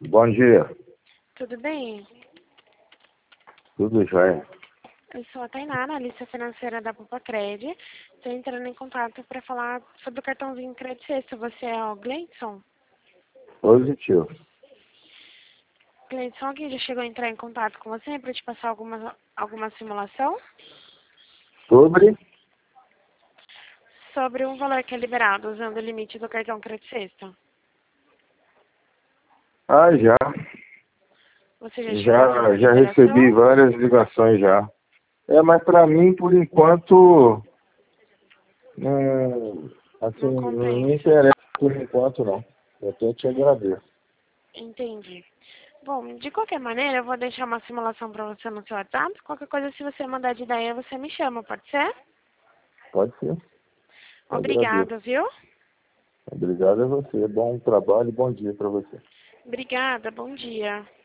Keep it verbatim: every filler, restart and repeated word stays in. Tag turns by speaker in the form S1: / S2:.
S1: Bom dia.
S2: Tudo bem?
S1: Tudo jóia.
S2: Eu sou a Tainá, analista financeira da Popacred. Estou entrando em contato para falar sobre o cartãozinho Crédito Sexta. Você é o Gleidson?
S1: Positivo.
S2: Gleidson, alguém já chegou a entrar em contato com você para te passar alguma, alguma simulação?
S1: Sobre?
S2: Sobre um valor que é liberado usando o limite do cartão Crédito Sexta.
S1: Ah, já.
S2: Você já chegou a fazer
S1: Já,
S2: a
S1: já recebi
S2: liberação?
S1: várias ligações já. É, mas pra mim, por enquanto, não, assim,
S2: Não
S1: não me
S2: compensa.
S1: interessa por enquanto, não. Eu até te agradeço.
S2: Entendi. Bom, de qualquer maneira, eu vou deixar uma simulação para você no seu WhatsApp. Qualquer coisa, se você mandar de ideia, você me chama, pode ser?
S1: Pode ser. Eu agradeço.
S2: Obrigada, viu?
S1: Obrigado a você. Bom trabalho e bom dia pra você.
S2: Obrigada, bom dia.